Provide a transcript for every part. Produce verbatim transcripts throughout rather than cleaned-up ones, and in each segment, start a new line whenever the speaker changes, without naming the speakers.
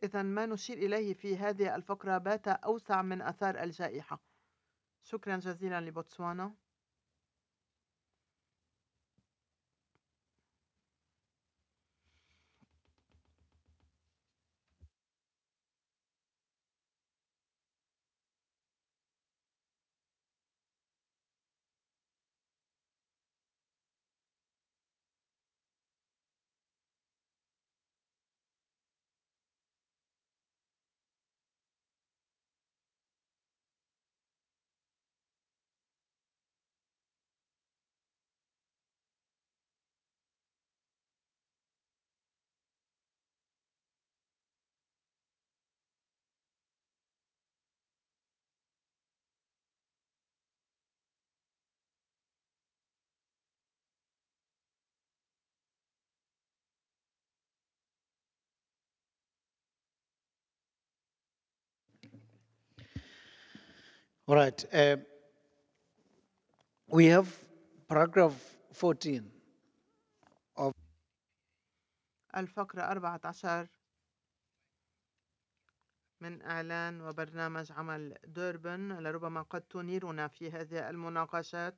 إذا ما نشير إليه في هذه الفقرة بات أوسع من آثار الجائحة. شكرا جزيلا لبوتسوانا.
All right. Uh, we have paragraph fourteen of
الفقرة أربعة عشر من إعلان وبرنامج عمل دوربن، لربما قد تنيرنا في هذه المناقشات.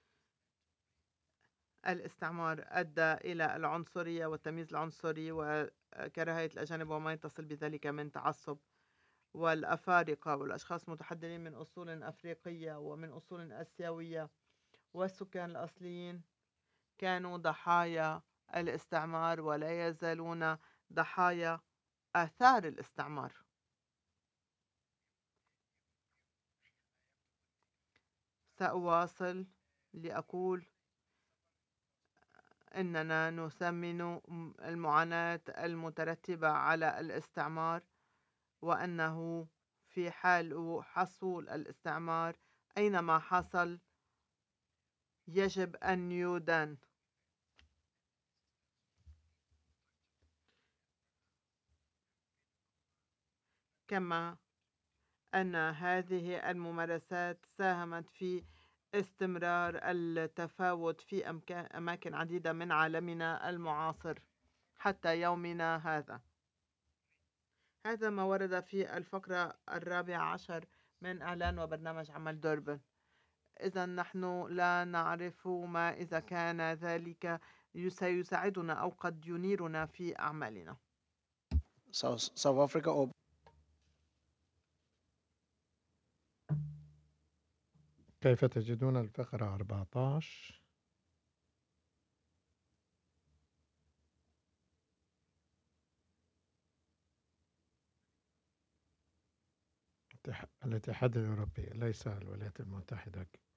الاستعمار أدى إلى العنصرية والتمييز العنصري وكراهية الأجانب وما يتصل بذلك من تعصب، والأفارقة والأشخاص متحضرين من أصول أفريقية ومن أصول آسيوية والسكان الأصليين كانوا ضحايا الاستعمار ولا يزالون ضحايا آثار الاستعمار. سأواصل لأقول إننا نثمن المعاناة المترتبة على الاستعمار، وأنه في حال حصول الاستعمار أينما حصل يجب أن يدان. كما أن هذه الممارسات ساهمت في استمرار التفاوت في أماكن عديدة من عالمنا المعاصر حتى يومنا هذا. هذا ما ورد في الفقرة الرابعة عشر من إعلان وبرنامج عمل دوربن. إذا نحن لا نعرف ما إذا كان ذلك سيساعدنا أو قد ينيرنا في أعمالنا.
South, South Africa or
كيف تجدون الفقرة أربعة عشر؟ الاتحاد الأوروبي ليس الولايات المتحدة